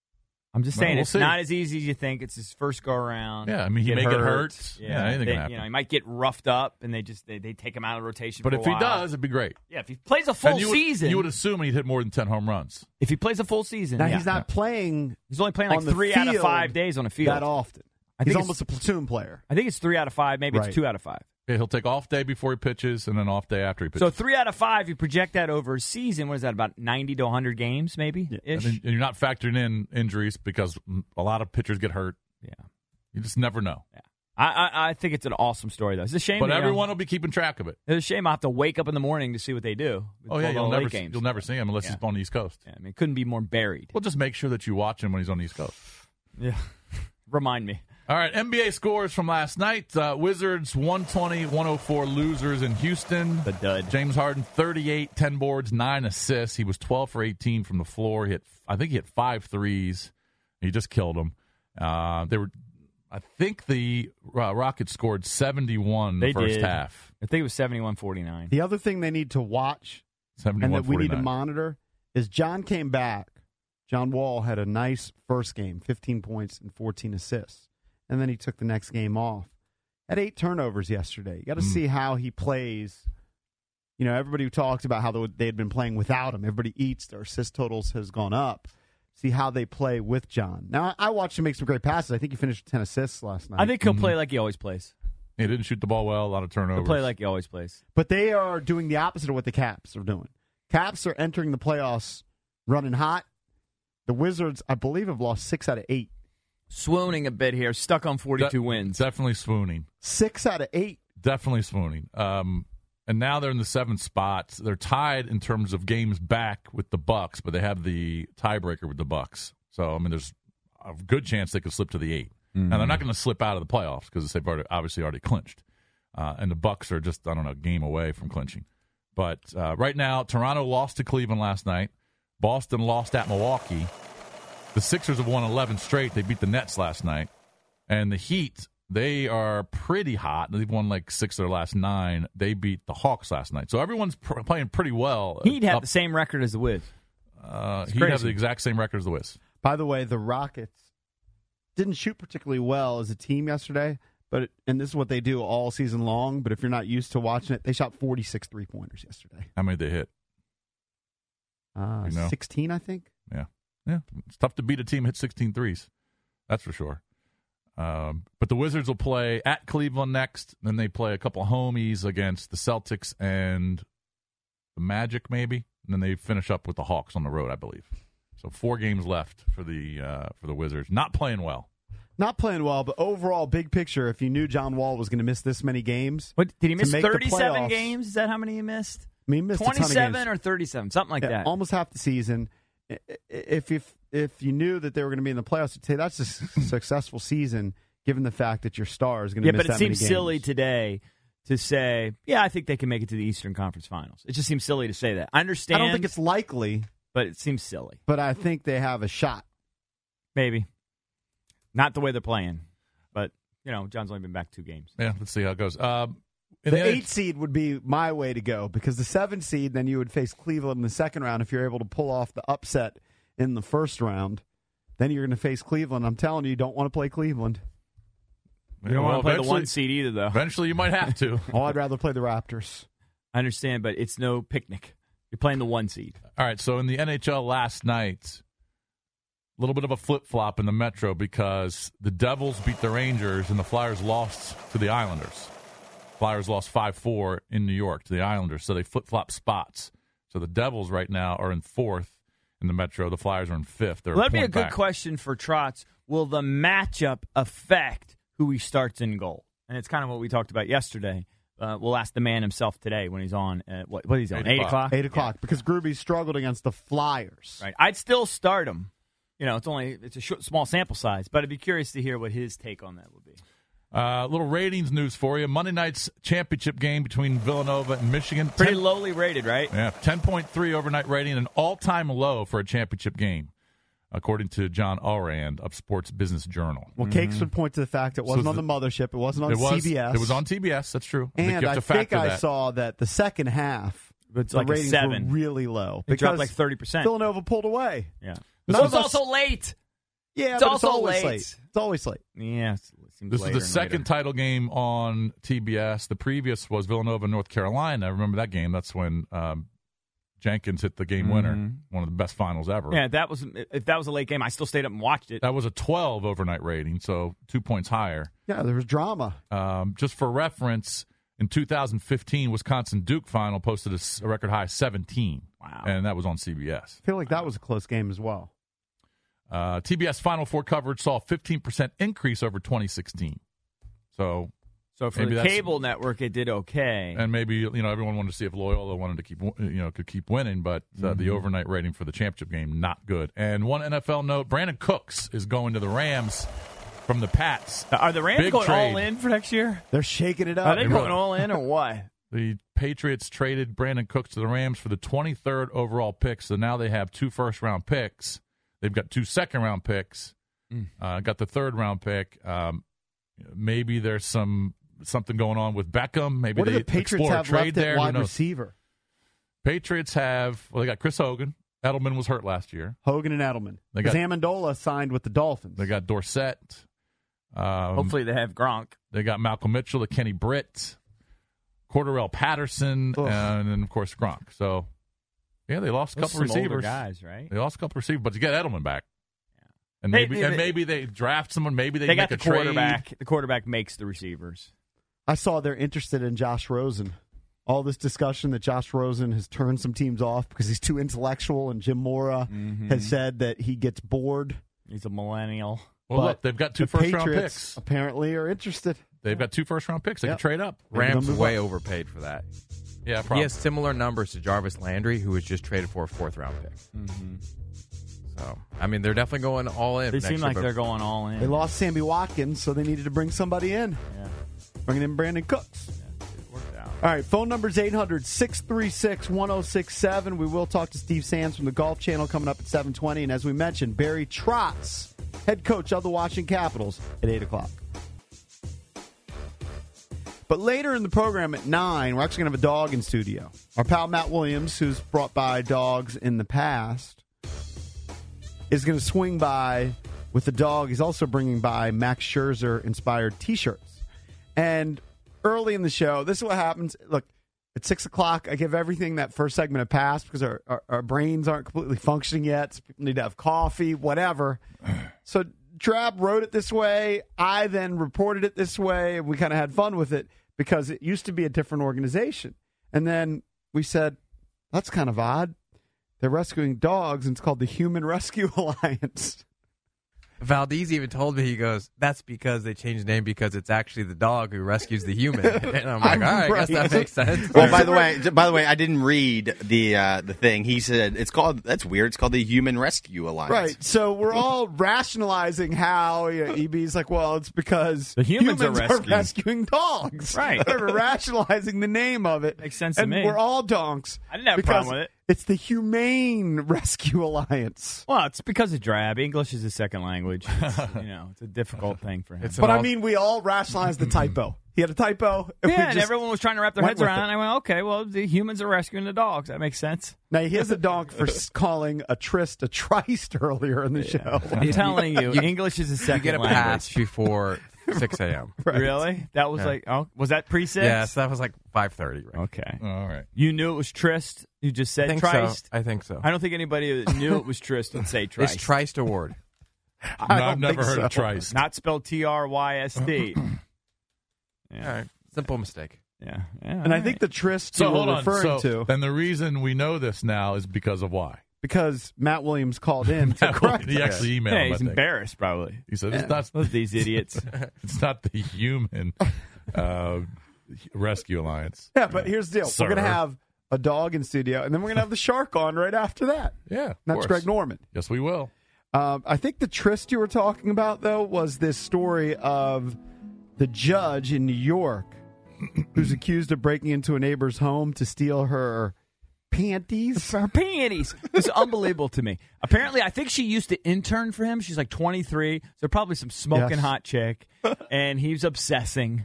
I'm just Well, saying we'll it's see. not as easy as you think. It's his first go around. Yeah, I mean, he may get hurt. Yeah, anything They- can happen. You know, he might get roughed up, and they just they, they take him out of rotation. But for if a he while. does, it'd be great. yeah, if he plays a full And you would, season, you would assume he'd hit more than ten home runs. if he plays a full season, Now, yeah. he's not playing He's only playing on like the three out of field five days on a field. that often. I He's think almost a platoon player. I think it's three out of five. Maybe Right. it's two out of five. Yeah, he'll take off day before he pitches, and then off day after he pitches. So three out of five. You project that over a season. What is that? About ninety to one hundred games, maybe. and, Ish. then- and you're not factoring in injuries because a lot of pitchers get hurt. Yeah. You just never know. Yeah. I, I I think it's an awesome story though. It's a shame, But that, you know, everyone will be keeping track of it. it's a shame I have to wake up in the morning to see what they do. with Oh yeah, all you'll the late never games. you'll never see him unless Yeah. he's on the East Coast. Yeah, I mean, it couldn't be more buried. Well, just make sure that you watch him when he's on the East Coast. Yeah. Remind me. All right, N B A scores from last night. Uh, Wizards one twenty one oh four losers in Houston. The dud. James Harden thirty-eight, ten boards, nine assists. He was twelve for eighteen from the floor. He hit, I think he hit five threes. He just killed them. Uh, they were, I think the uh, Rockets scored seventy-one the They first did. half. I think it was seventy-one forty-nine. The other thing they need to watch and seventy-one that we need to forty-nine. monitor is John came back. John Wall had a nice first game, fifteen points and fourteen assists. And then he took the next game off. Had eight turnovers yesterday. You got to Mm. see how he plays. You know, everybody talked about how they had been playing without him. Everybody eats. Their assist totals has gone up. See how they play with John. Now, I watched him make some great passes. I think he finished with ten assists last night. I think he'll play like he always plays. He didn't shoot the ball well, a lot of turnovers. He'll play like he always plays. But they are doing the opposite of what the Caps are doing. Caps are entering the playoffs running hot. The Wizards, I believe, have lost six out of eight. Swooning a bit here, stuck on forty-two De- wins. Definitely swooning. Six out of eight. Definitely swooning. Um, and now they're in the seventh spot. They're tied in terms of games back with the Bucks, but they have the tiebreaker with the Bucks. So I mean, there's a good chance they could slip to the eight. Mm-hmm. Now they're not going to slip out of the playoffs because they've already, obviously already clinched, uh, and the Bucks are just I don't know a game away from clinching. But uh, right now, Toronto lost to Cleveland last night. Boston lost at Milwaukee. The Sixers have won eleven straight. They beat the Nets last night. And the Heat, they are pretty hot. They've won like six of their last nine. They beat the Hawks last night. So everyone's pr- playing pretty well. He'd have Up- the same record as the Wiz. uh, He'd crazy. have the exact same record as the Wiz. By the way, the Rockets didn't shoot particularly well as a team yesterday, but it, and this is what they do all season long, but if you're not used to watching it, they shot forty-six three-pointers yesterday. How many they hit? Uh, You know. sixteen, I think. Yeah. Yeah. It's tough to beat a team hit sixteen threes. That's for sure. Um, but the Wizards will play at Cleveland next. Then they play a couple of homies against the Celtics and the Magic, maybe. And then they finish up with the Hawks on the road, I believe. So four games left for the uh, for the Wizards. Not playing well. Not playing well, but overall, big picture, if you knew John Wall was going to miss this many games. What, did he miss make the thirty-seven playoffs- games? Is that how many he missed? I mean, he missed a ton of twenty-seven games. or thirty-seven, something like Yeah, that. almost half the season. I- I- If if if you knew that they were going to be in the playoffs, you'd say that's a s- successful season, given the fact that your star is going to Yeah, miss but it that many seems games. silly today to say, yeah, I think they can make it to the Eastern Conference Finals. It just seems silly to say that. I I understand. don't think it's likely, but it seems silly. but I think they have a shot. Maybe. Not the way they're playing. But, you know, John's only been back two games. Yeah, let's see how it goes. Um, in The the eight seed would be my way to go because the seven seed, then you would face Cleveland in the second round if you're able to pull off the upset in the first round. Then you're going to face Cleveland. I'm telling you, you don't want to play Cleveland. You don't well, want to play the eventually- one seed either, though. Eventually, you might have to. Oh, I'd rather play the Raptors. I understand, but it's no picnic. You're playing the one seed. All right, so in the N H L last night, a little bit of a flip-flop in the Metro because the Devils beat the Rangers and the Flyers lost to the Islanders. Flyers lost five four in New York to the Islanders, so they flip-flop spots. So the Devils right now are in fourth in the Metro. The Flyers are in fifth. They're Well, a that'd be a point good back. question for Trotz. Will the matchup affect who he starts in goal? And it's kind of what we talked about yesterday. Uh, we'll ask the man himself today when he's on at what, what he's on, Eight eight o'clock. o'clock? Eight o'clock because Gruby struggled against the Flyers. Right. I'd still start him. You know, it's only it's a short, small sample size, but I'd be curious to hear what his take on that would be. A uh, little ratings news for you. Monday night's championship game between Villanova and Michigan. Pretty ten, lowly rated, right? Yeah, ten point three overnight rating, an all-time low for a championship game, according to John Allrand of Sports Business Journal. Well, Cakes would point to the fact it wasn't So on the mothership. It wasn't on it was, C B S. It was on T B S. That's true. I think And you have I to think factor I that. saw that the second half, It's the like a ratings seven. were really low. It dropped because like thirty percent. Villanova pulled away. Yeah. This So was it's also late. Yeah, It's but also it's always late. late. It's always late. Yeah. It seems This is later the and second later. title game on T B S. The previous was Villanova, North Carolina. I remember that game. That's when um, Jenkins hit the game winner. Mhm. One of the best finals ever. Yeah, that was if that was a late game, I still stayed up and watched it. That was a twelve overnight rating, so two points higher. Yeah, there was drama. Um, just for reference, in two thousand fifteen, Wisconsin Duke final posted a, s- a record high seventeen. Wow. And that was on C B S. I feel like that was a close game as well. Uh, T B S Final Four coverage saw a fifteen percent increase over twenty sixteen. So, So for maybe the that's- cable network, it did okay. and maybe you know everyone wanted to see if Loyola wanted to keep you know could keep winning, but uh, Mm-hmm. the overnight rating for the championship game not good. And one N F L note: Brandon Cooks is going to the Rams from the Pats. Are the Rams Big going trade. all in for next year? They're shaking it Are up. they going all in or what? The Patriots traded Brandon Cooks to the Rams for the twenty-third overall pick, so now they have two first-round picks. They've got two second-round picks. Mm. Uh, got the third-round pick. Um, maybe there's some something going on with Beckham. Maybe What do they the Patriots explore a have trade left there. at Who wide knows? receiver? Patriots have well, they got Chris Hogan. Edelman was hurt last year. Hogan and Edelman. They Because got- Amendola signed with the Dolphins. They got Dorsett. Um, Hopefully they have Gronk. they got Malcolm Mitchell, the Kenny Britt, Cordarrelle Patterson, Ugh. and then of course Gronk. So yeah, they lost a Those couple are some older receivers. guys, right? They lost a couple receivers, but you get Edelman back. And They- maybe they- and maybe they draft someone. Maybe they, They make got the a trade. quarterback. The quarterback makes the receivers. I saw they're interested in Josh Rosen. All this discussion that Josh Rosen has turned some teams off because he's too intellectual, and Jim Mora Mm-hmm. has said that he gets bored. He's a millennial. Well, But look, they've got two the first round Patriots picks. apparently are interested. They've got two first round picks. They Yep. can trade up. Maybe they'll Rams move way up. overpaid for that. Yeah, He probably. has similar numbers to Jarvis Landry, who was just traded for a fourth round pick. Mm-hmm. So, I mean, they're definitely going all in. They next seem year, like but they're going all in. They lost Sammy Watkins, so they needed to bring somebody in. Yeah. Bringing in Brandon Cooks. Yeah, it worked out. All right, phone number is eight hundred, six three six, one oh six seven. We will talk to Steve Sands from the Golf Channel coming up at seven twenty. And as we mentioned, Barry Trotz, head coach of the Washington Capitals, at eight o'clock. But later in the program at nine, we're actually going to have a dog in studio. Our pal Matt Williams, who's brought by dogs in the past, is going to swing by with the dog. He's also bringing by Max Scherzer-inspired T-shirts. And early in the show, this is what happens. Look, at six o'clock, I give everything that first segment a pass because our, our, our brains aren't completely functioning yet. So people need to have coffee, whatever. So Trapp wrote it this way. I then reported it this way. And we kind of had fun with it because it used to be a different organization. And then we said, that's kind of odd. They're rescuing dogs, and it's called the Human Rescue Alliance. Valdez even told me, he goes, that's because they changed the name because it's actually the dog who rescues the human. And I'm like, all right, I guess that makes sense. Well, by the way, by the way, I didn't read the uh, the thing. He said it's called. That's weird. It's called the Human Rescue Alliance. Right. So we're all rationalizing how you know, E B's like, well, it's because the humans, humans are, are rescuing. rescuing dogs. Right. We're rationalizing the name of it. Makes sense to and me. We're all donks. I didn't have a because problem with it. It's the Humane Rescue Alliance. Well, it's because of drab. English is a second language. It's, you know, it's a difficult thing for him. It's But an I all- mean, we all rationalized the typo. He had a typo. And we yeah, and just everyone was trying to wrap their went heads with around it. it. And I went, okay, well, the humans are rescuing the dogs. That makes sense. Now, he has a donk for s- calling a tryst a tryst earlier in the show. I'm telling you, English is a You second get a language. pass before six a.m. Really? That was Yeah. like, oh, was that pre six? Yeah, so that was like five thirty. Right? Okay. All right. You knew it was tryst. You just I said think tryst. so. I think so. I don't think anybody that knew it was tryst would say tryst. It's Trist Award. I No, don't I've never think heard so. of Trice. Not spelled T R Y S D. All Yeah. right. Simple mistake. Yeah. yeah. And I think the tryst So you hold were on. referring So, to, and the reason we know this now is because of why? because Matt Williams called in to correct he us. actually emailed yeah, him. I he's think. embarrassed probably. He said it's not. Those these idiots. It's not the Human uh, Rescue Alliance. Yeah, but here's the deal. Sir. We're going to have a dog in studio, and then we're going to have the shark on right after that. Yeah, of That's course. Greg Norman. Yes, we will. Um, I think the tryst you were talking about, though, was this story of the judge in New York who's accused of breaking into a neighbor's home to steal her panties. Her panties. It's unbelievable to me. Apparently, I think she used to intern for him. She's like twenty-three, so probably some smoking Yes. hot chick, and he's obsessing.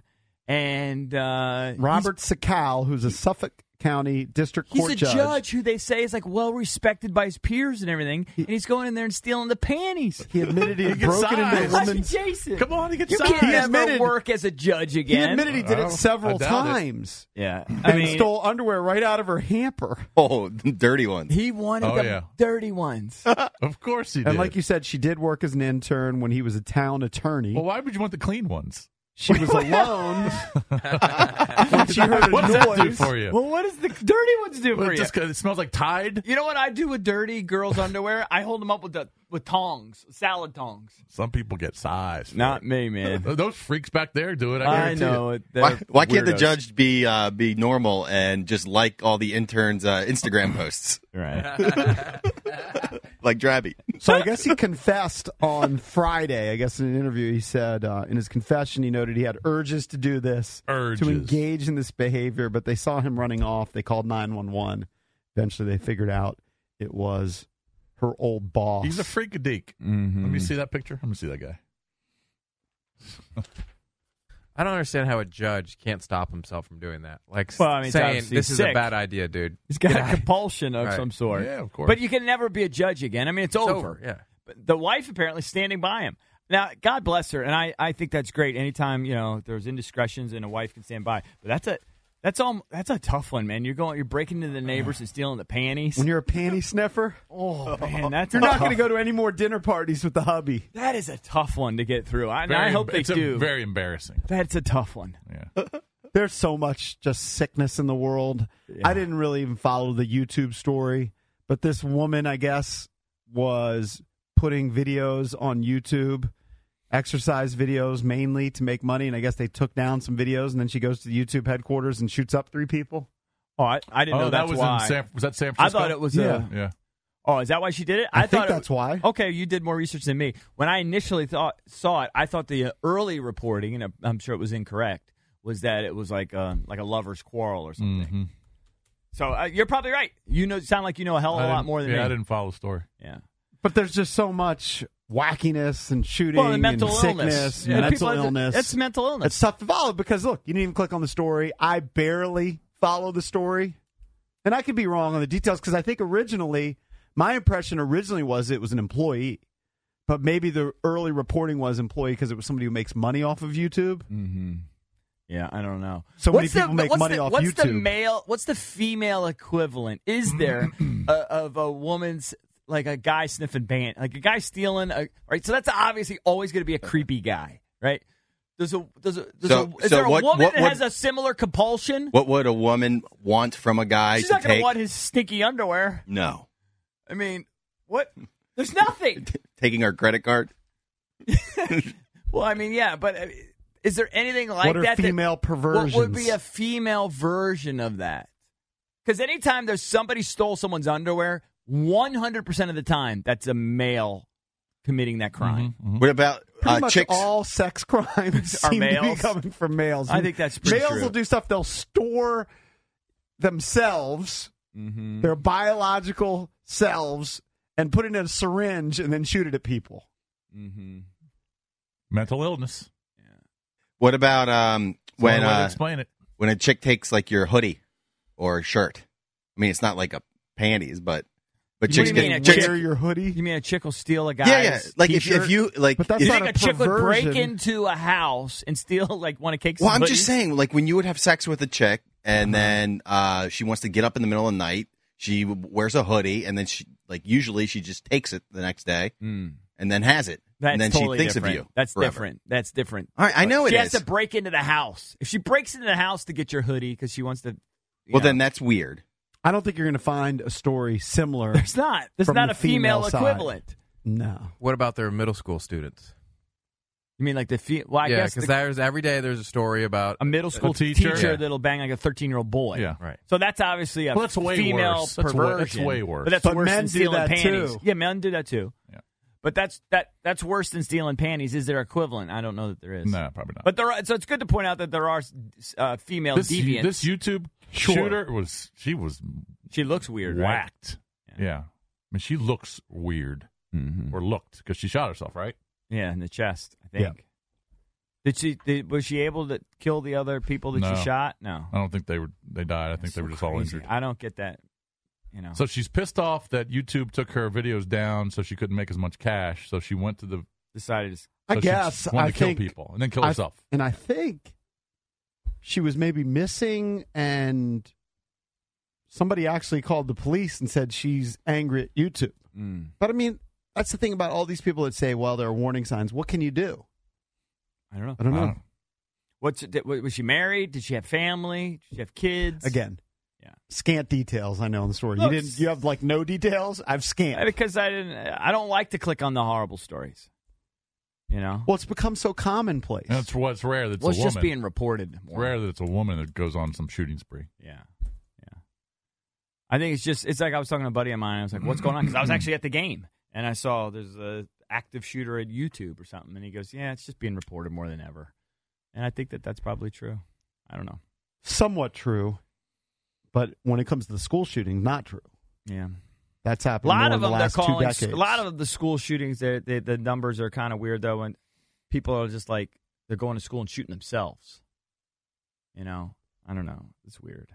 And uh, Robert Sakal, who's a Suffolk County District he's, Court he's a judge. who they say is like well respected by his peers and everything, and he's going in there and stealing the panties. He admitted he had gets broken into size. a woman's. Jason, Come on, he gets you signed. can't He never admitted- work as a judge He again. admitted he did Oh, it several I doubt it. times. yeah, And I mean, stole underwear right out of her hamper. Oh, dirty ones. he wanted Oh, the yeah. dirty ones. Of course he did. And like you said, she did work as an intern when he was a town attorney. well, why would you want the clean ones? She was alone when she heard a What does that do noise. for you? Well, what does the dirty ones do Well, for it you? just 'cause it smells like Tide. You know what I do with dirty girls' underwear? I hold them up with the with tongs, salad tongs. Some people get size. for Not it. me, man. Those freaks back there do it. I, I guarantee know you. it. They're Why, why can't the weirdos. judge be uh, be normal and just like all the interns' uh, Instagram posts, Right. like Drabby? So I guess he confessed on Friday. I guess in an interview, he said uh, in his confession, he noted he had urges to do this, Urges. to engage in this behavior, but they saw him running off. They called nine one one. Eventually, they figured out it was her old boss. He's a freakadeek. Mm-hmm. Let me see that picture. Let me see that guy. I don't understand how a judge can't stop himself from doing that. Like Well, I mean, it's saying, obviously this is a sick. bad idea, dude. He's got Get a out. compulsion of Right. some sort. Yeah, of course. But you can never be a judge again. I mean, it's, It's over. over, yeah. But the wife apparently standing by him. Now, God bless her, and I, I think that's great. Anytime you know there's indiscretions and a wife can stand by, but that's a that's all that's a tough one, man. You're going, you're breaking into the neighbors and stealing the panties. When you're a panty sniffer, Oh man, that's you're a not tough- going to go to any more dinner parties with the hubby. That is a tough one to get through. I, and Very I hope emb- they it's a do. very embarrassing. That's a tough one. Yeah. There's so much just sickness in the world. I didn't really even follow the YouTube story, but this woman, I guess, was putting videos on YouTube, exercise videos mainly to make money, and I guess they took down some videos, and then she goes to the YouTube headquarters and shoots up three people. Oh, I, I didn't Oh, know that that's was why. in San. Was that San I Francisco? thought it was. Yeah. A, Yeah. oh, is that why she did it? I, thought think it- that's why. Okay, you did more research than me. When I initially thought saw it, I thought the uh, early reporting, and I'm sure it was incorrect, was that it was like a like a lover's quarrel or something. Mm-hmm. So uh, you're probably right. You know, sound like you know a hell of a lot more than yeah, me. I didn't follow the story. Yeah. But there's just so much wackiness and shooting Well, and mental and illness. sickness Yeah, and people mental have- illness. It's mental illness. It's tough to follow because, look, you didn't even click on the story. I barely follow the story. And I could be wrong on the details because I think originally, my impression originally was it was an employee. But maybe the early reporting was employee because it was somebody who makes money off of YouTube. Mm-hmm. Yeah, I don't know. So many What's the- people make what's money the, off what's the YouTube. male? What's the female equivalent? Is there uh, of a woman's like a guy sniffing band, like a guy stealing, a, right? So that's obviously always going to be a creepy guy, right? Does a does a, does So- a is so there a what- woman what that would- has a similar compulsion? What would a woman want from a guy She's to not going to take? want his stinky underwear. No. I mean, what? There's nothing. Taking our credit card? Well, I mean, yeah, but uh, is there anything like What are that? that- female perversions? What would be a female version of that? Because anytime there's somebody stole someone's underwear, one hundred percent of the time, that's a male committing that crime. Mhm. What about Pretty uh, much chicks? all sex crimes Are seem to be males? coming from males. I think that's pretty males true. will do stuff. They'll store themselves, Mm-hmm. their biological selves, and put it in a syringe and then shoot it at people. Mm-hmm. Mental illness. What about um, That's when one way to uh, explain it. when a chick takes like your hoodie or shirt? I mean, it's not like a panties, but but What do chicks you get mean, a chicks- Wear your hoodie. You mean a chick will steal a guy's yeah, yeah. Like if, t-shirt? if you like, But that's if- You not think a a chick would break perversion. into a house and steal like one of Cake's well, I'm hoodies? just saying, like when you would have sex with a chick and then uh, she wants to get up in the middle of the night, she wears a hoodie and then she like usually she just takes it the next day Mm. and then has it, That's and then totally she thinks different. of you. That's forever. different. That's different. All right, I know it she is. has to break into the house. If she breaks into the house to get your hoodie because she wants to, you Well, know. then that's weird. I don't think you're going to find a story similar. There's not. There's From not the a female, female side. equivalent. No. What about their middle school students? You mean like the fe- well, I yeah, guess because the- there's every day there's a story about a middle school teacher? teacher, Yeah. that'll bang like a thirteen-year-old boy. Yeah. right. So that's obviously a Well, that's way female worse. That's way- perversion. that's way worse. But that's But worse men than do stealing that panties. too. Yeah, men do that too. Yeah. But that's that that's worse than stealing panties. Is there equivalent? I don't know that there is. No, probably not. But there are, so it's good to point out that there are uh, female this, deviants. this YouTube Sure. shooter was she was she looks weird, right? whacked. Yeah. I mean, she looks weird Mm-hmm. or looked because she shot herself, right? Yeah, in the chest, I think. Yeah. Did she? Did, was she able to kill the other people that No. she shot? No. I don't think they were. They died. I think they were just all Crazy. injured. I don't get that. You know. So she's pissed off that YouTube took her videos down, so she couldn't make as much cash. So she went to the. decided. To, So I she guess. wanted I to kill think, people and then kill I- herself. and I think she was maybe missing, and somebody actually called the police and said she's angry at YouTube. mm, But I mean, that's the thing about all these people that say, well, there are warning signs. What can you do? I don't know. I don't I know. don't- What's did, was she married? Did she have family? Did she have kids? Again, Yeah. scant details. I know in the story. Look, you didn't. You have like no details. I've scanned. Because I didn't. I don't like to click on the horrible stories. You know. Well, it's become so commonplace. And it's what's rare that it's Well, a it's woman. just being reported It's more. rare that it's a woman that goes on some shooting spree. Yeah, yeah. I think it's just. It's like I was talking to a buddy of mine. I was like, "What's going on?" Because I was actually at the game and I saw there's a active shooter at YouTube or something, and he goes, "Yeah, it's just being reported more than ever." And I think that that's probably true. I don't know. Somewhat true, but when it comes to the school shooting, not true. Yeah. That's A happened lot more of in the them, they're last two calling. decades. A lot of the school shootings, they they the numbers are kind of weird though, and people are just like they're going to school and shooting themselves. You know, I don't know. It's weird.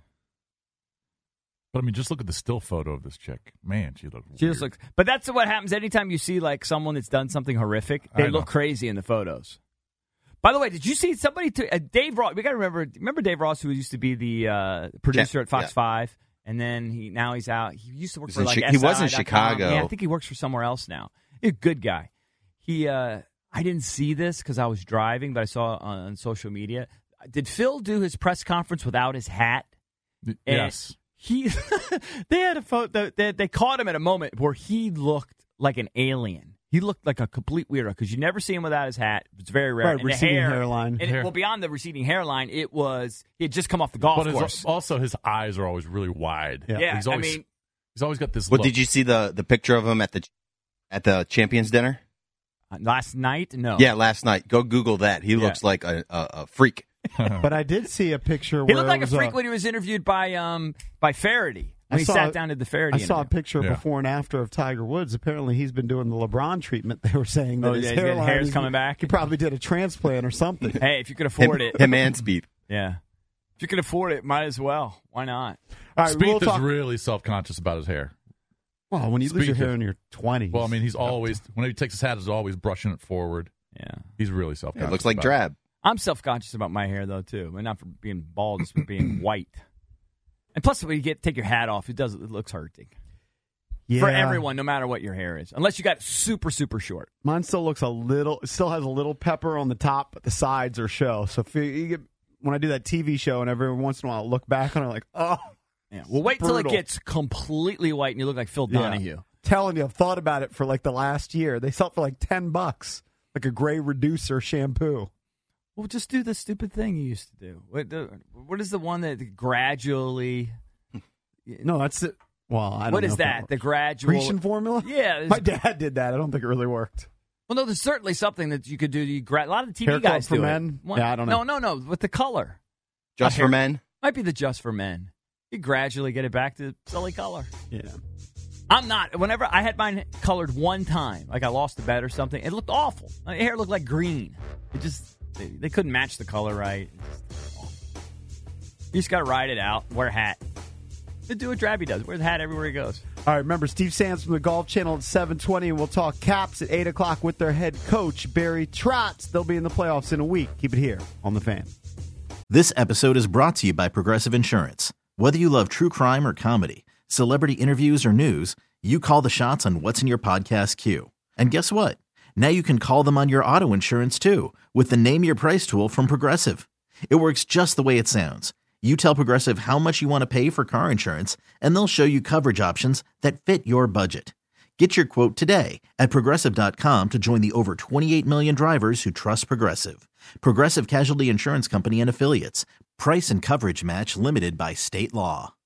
But I mean, just look at the still photo of this chick. Man, she looks. She weird. just looks. But that's what happens anytime you see like someone that's done something horrific. They I know. look crazy in the photos. By the way, did you see somebody? To, uh, Dave Ross. We got to remember. Remember Dave Ross, who used to be the uh, producer Yeah, at Fox yeah. Five, and then he now he's out. He used to work He's for in like Chi- he was in S I dot com. Chicago. Yeah, I think he works for somewhere else now. He's a good guy. He. Uh, I didn't see this because I was driving, but I saw it on, on social media. Did Phil do his press conference without his hat? Y- And yes. He. They had a photo. They, they caught him at a moment where he looked like an alien. He looked like a complete weirdo because you never see him without his hat. It's very rare. Right, and the receding hair, hairline. And it- Hair. well, beyond the receding hairline, it was he had just come off the golf But his, course. also, his eyes are always really wide. Yeah. Yeah, he's always, I mean, he's always got this. Well, look. did you see the the picture of him at the at the Champions dinner? uh, last night, no. Yeah, last night. Go Google that. He Yeah. looks like a, a, a freak. But I did see a picture he where looked like it a was freak when he was interviewed by um by Faraday when I he saw- sat down at the Faraday. I saw a interview. picture Yeah. before and after of Tiger Woods. Apparently, he's been doing the LeBron treatment. They were saying that Oh, his yeah, he's got hairline hair's is- coming back. He probably did a transplant or something. Hey, if you could Him, afford it, him and Speed. yeah. If you could afford it, might as well. Why not? All right, Spieth we'll is talk. really self conscious about his hair. Well, when you lose your Spieth hair is- in your twenties. Well, I mean, he's always whenever he takes his hat, he's always brushing it forward. Yeah. He's really self It conscious. looks like drab. I'm self-conscious about my hair, though, too. And not for being bald, just for being white. And plus, when you get take your hat off, it does it looks hurting. Yeah. For everyone, no matter what your hair is. Unless you got super, super short. Mine still looks a little, it still has a little pepper on the top, but the sides are show. So if you, you get, when I do that T V show and every once in a while I look back and I'm like, oh. Yeah. Well, wait till it brutal. gets completely white and you look like Phil Donahue. Yeah. Telling you, I've thought about it for like the last year. They sell it for like ten bucks, like a gray reducer shampoo. Well, just do the stupid thing you used to do. What, the, what is the one that gradually? No, that's it. Well, I don't What know is if that? works. The gradual Grecian formula? Yeah. My dad did that. I don't think it really worked. Well, no, there's certainly something that you could do. You gra- a lot of the T V Hair club guys for do men? it. One- Yeah, I don't know. No, no, no. With the color, Just A for hair- men? might be the just for men. You gradually get it back to silly color. Yeah. I'm not. Whenever I had mine colored one time, like I lost a bet or something, it looked awful. My hair looked like green. It just they, they couldn't match the color right. It's just awful. You just got to ride it out. Wear a hat. Do what Drabby does. Wear the hat everywhere he goes. All right, remember, Steve Sands from the Golf Channel at seven twenty, and we'll talk Caps at eight o'clock with their head coach, Barry Trotz. They'll be in the playoffs in a week. Keep it here on The Fan. This episode is brought to you by Progressive Insurance. Whether you love true crime or comedy, celebrity interviews or news, you call the shots on what's in your podcast queue. And guess what? Now you can call them on your auto insurance too with the Name Your Price tool from Progressive. It works just the way it sounds. You tell Progressive how much you want to pay for car insurance, and they'll show you coverage options that fit your budget. Get your quote today at Progressive dot com to join the over twenty-eight million drivers who trust Progressive. Progressive Casualty Insurance Company and Affiliates. Price and coverage match limited by state law.